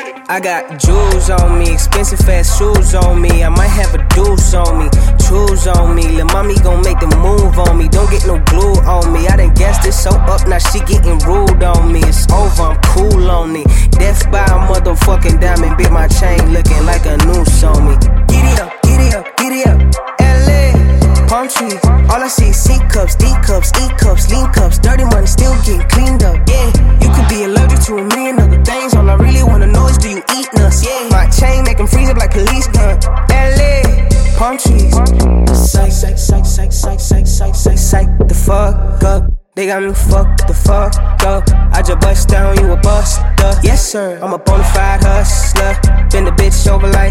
I got jewels on me, expensive fast shoes on me. I might have a deuce on me, choose on me. Lil' mommy gon' make the move on me. Don't get no glue on me. I done gassed it so up, now she getting rude on me. It's over, I'm cool on it. Death by a motherfucking diamond, bit my chain looking like a noose on me. Giddy up, giddy up, giddy up. LA, palm trees, all I see is C cups, D cups, E cups, lean cups. Dirty money still getting cleaned up. Yeah, you could be allergic to a million other things. All I really wanna know is, do you eat nuts? Yeah, my chain make them freeze up like police gun. LA, palm trees. Psych, psych, psych, psych, psych, psych, psych, psych, psych the fuck up. They got me fucked the fuck up. I just bust down, you a buster. Yes sir, I'm a bonafide hustler. Bend the bitch over like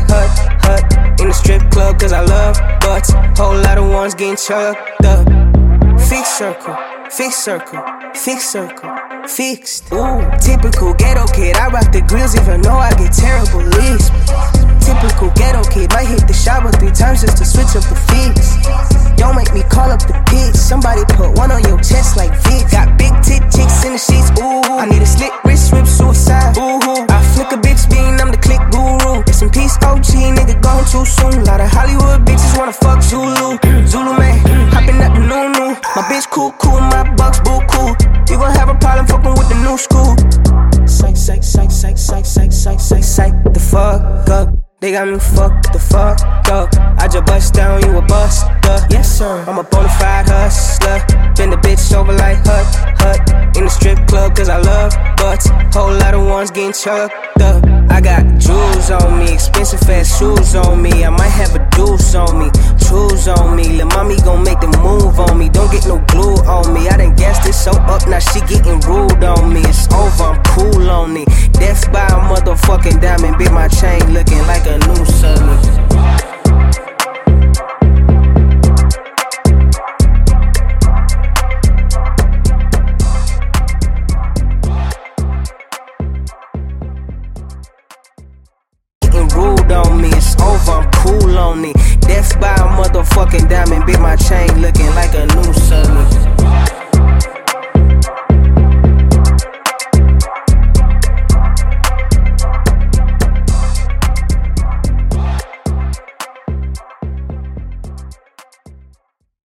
hut. In the strip club cause I love butts. Whole lot of ones getting chucked up. Fixed circle, fixed circle, fixed circle, fixed. Ooh, typical ghetto kid. I rock the grills even though I get terrible leads. Typical ghetto kid. Might hit the shower 3 times just to switch up the feeds. Don't make me call up the pigs. Somebody put one on your chest like Vic. Got big tit chicks in the sheets. Ooh, I need a slit wrist whip suicide. Ooh, I flick a bitch bean. I'm the click guru. Rest in peace OG, nigga gone too soon. Lot of Hollywood bitches wanna fuck Zulu. Zulu man, hopping at the new. My bitch cool, my bucks boo cool. You gon' have a problem fucking with the new school. Psych, psych, psych, psych, psych, psych, psych, psych, psych the fuck up. They got me fucked the fuck up. I just bust down, you a buster. Yes sir, I'm a bonafide hustler. Bend the bitch over like hut. In the strip club cause I love butts. Whole lot of ones getting chucked up. I got jewels on me, expensive fast shoes on me. I might have a deuce on me, choose on me. Lil' mommy gon' make the move on me. Don't get no glue on me. I done gassed it so up, now she getting rude on me. It's over, I'm cool on it. Death by a motherfucking diamond, bit my chain looking like a noose on me. Rude on me, it's over, I'm cool on it. Death by a motherfucking diamond, bit my chain looking like a noose on me.